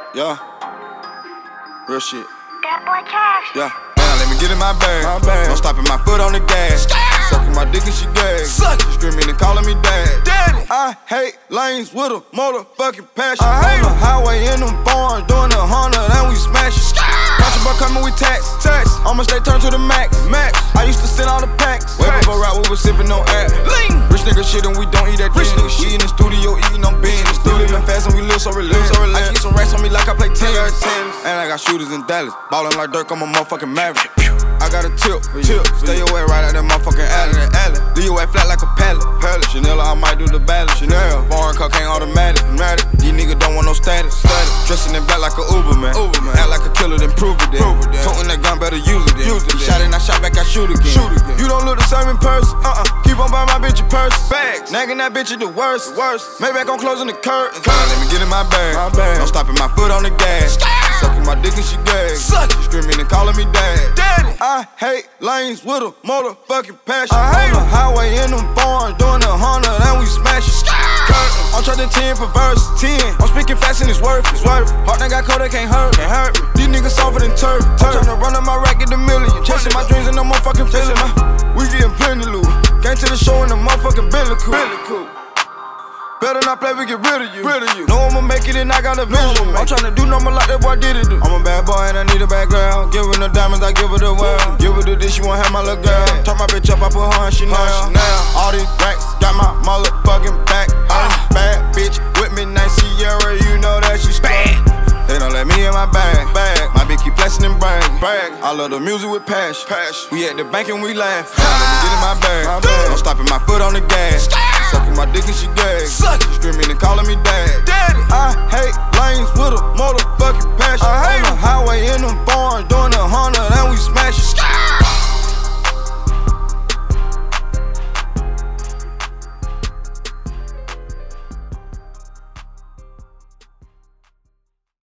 Yeah. Real shit. That boy Cash. Yeah. Now let me get in my bag. Don't stopping my foot on the gas. Sucking my dick and she gag. She screaming and calling me dad. Daddy. I hate lanes with a motherfucking passion. I hate on the highway in them barns, doing 100 and we smash it. Contraband coming, we tax. Almost they turn to the max. I used to sit on the packs. Way before rap, we was sipping on air. Rich nigga shit and we don't eat that rich nigga shit. In the studio eating on beans. Still living fast and we live so relentless. I keep some racks on me like I play tennis. And I got shooters in Dallas. Ballin' like Dirk, I'm a motherfucking maverick. I got a tip for you. Stay away right out that motherfucking alley. Do your way flat like a pallet. Chanel, I might do the balance. Chanel, foreign cocaine automatic. These niggas don't want no status. Dressing in black like a Uber man. Act like a killer, then prove it then. Toting that gun, better use it then. He shot and I shot back, I shoot again. You don't look the same in person. Keep on buying my bitch a purse. Nagging that bitch is the worst. Maybach on closing the curtains. Let me get in my bag. Don't stopping my foot on the gas. Sucking my dick and she gag. She screaming and calling me dad. Daddy. I hate lanes with a motherfucking passion. I hate on the highway in them barns, doing 100 and we smash it. I'm charging 10 for verse 10. I'm speaking fast and it's worth it. Heart that got cold, they can't hurt me. These niggas softer than turf. I'm tryna run up my rack, get a million. Chasing my dreams and no motherfucking feeling. We getting plenty loot. Came to the show in the motherfucking Billy Cool. Better not play, we get rid of you. Know I'ma make it and I got a vision. I'm tryna do normal like that boy did it do. I'm a bad boy and I need a bad girl. Give her the diamonds, I give her the world. Give her the dish, she won't have my little girl. Turn my bitch up, I put her on Chanel. All these racks got my motherfucking back. Bad bitch with me, nice Sierra, you know that she's bad. They don't let me in my bag. My bitch keep flexing and brag. I love the music with passion. We at the bank and we laugh. Now let me get in my bag. Don't stopping my foot on the gas. Sucking my dick and she gag. She screaming and calling me dad.